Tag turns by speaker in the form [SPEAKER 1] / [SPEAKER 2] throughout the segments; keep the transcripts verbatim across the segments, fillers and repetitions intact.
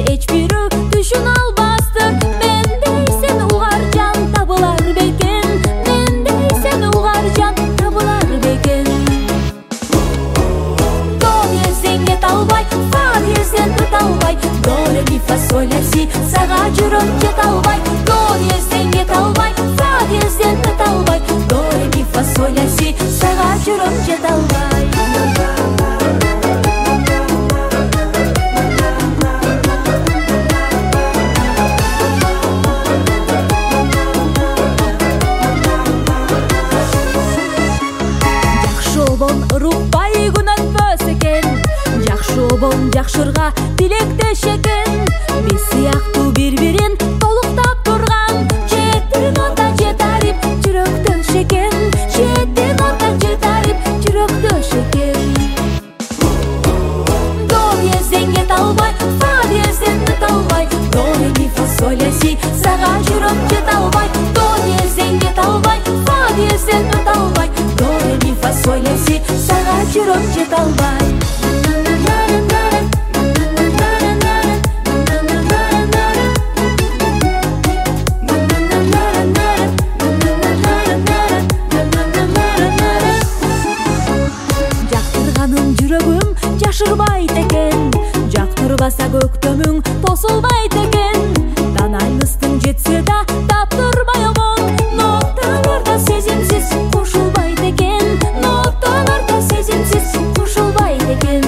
[SPEAKER 1] эч бирөө түшүн албастыр. Мендей сен угар жан табылар бекен, мендей сен угар жан табылар бекен. До десең кете албай, фа десең тыта албай, до ре ми фа соль ля си, сага жүрөм жете албай. До десең кете албай, фа десең тыта албай, до ре ми фа соль ля си, сага жүрөм жете албай. Рухбай күн өтпөс экен, жакшы обон жакшырга тилектеш экен. Биз сыяктуу бири-бирин толуктап турган, жетин ота жетарип жүрөктөш экен, жетин ота жетарип жүрөктөш экен. До десең кете албай, фа десең тыта албай, до ре ми фа соль ля си, сага жүрөм жете албай. До десең кете албай, фа десең тыта албай, до ре ми фа соль ля си, сага жүрөм жете албай. Жактырганым жүрөгүм жашырбайт экен, жактырбаса көктөмүң тосулбайт экен. Танайныстың жетсе да таптырбай обон, нокталарда сезимсиз кошулбайт экен, нокталарда сезимсиз кошулбайт экен.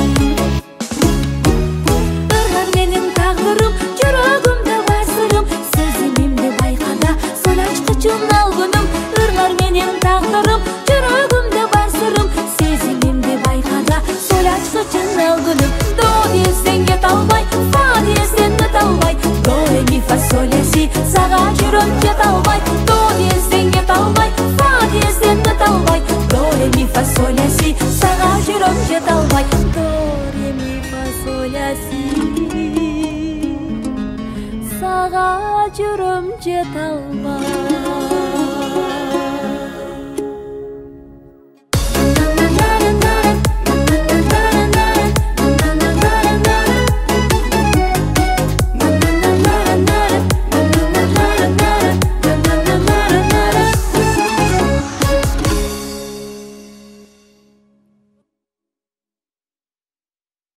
[SPEAKER 1] Ыргар менин тагдырым, жүрөгүмдө бар сырым, сезимимди байкада соль ачкычын алгыным. Ыргар менин тагдырым, жүрөгүмдө бар сырым, сезимимди байкада соль ачкычын алгыным. До десең кете албай, фа десең тыта албай, до ре ми фа соль ля си, сага жүрөм жете албай. До десең кете албай, фа десең тыта албай, до ре ми фа соль ля си, сага жүрөм жете албай. До ре ми фа соль ля си, сага жүрөм жете албай.